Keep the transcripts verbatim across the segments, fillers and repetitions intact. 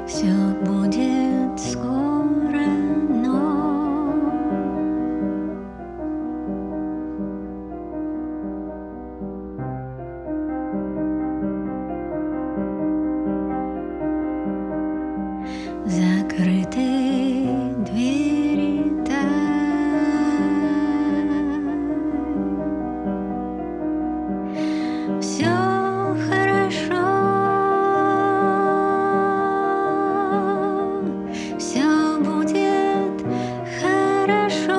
Все будет скоро, но закрыты двери тайн. Все хорошо, все будет хорошо.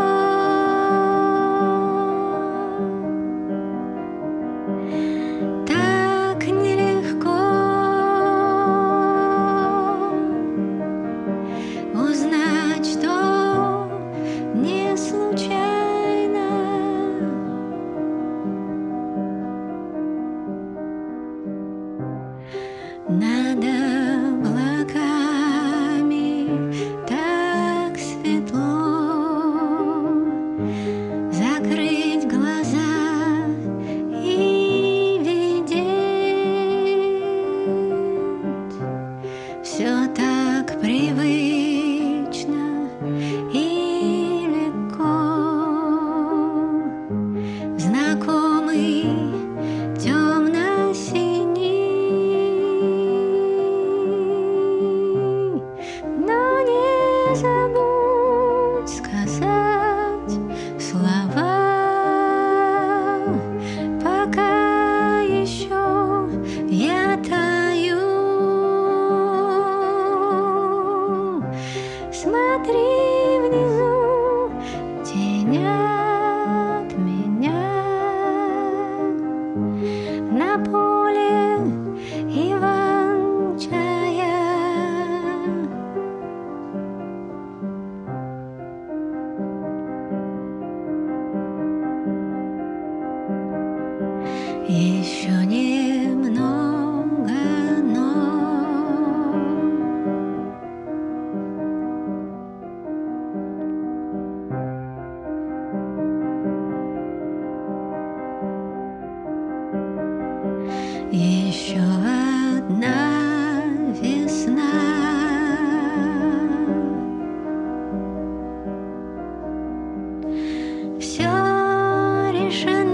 Так нелегко узнать, что не случайно. Над облаками так светло, закрыть глаза и видеть. Все так привычно и легко. Знакомый темно-синий, но не забудь сказать слова, пока еще я таю. Смотри внизу, тень от меня, на поле иван-чая. Еще немного, но еще одна весна. Все решено.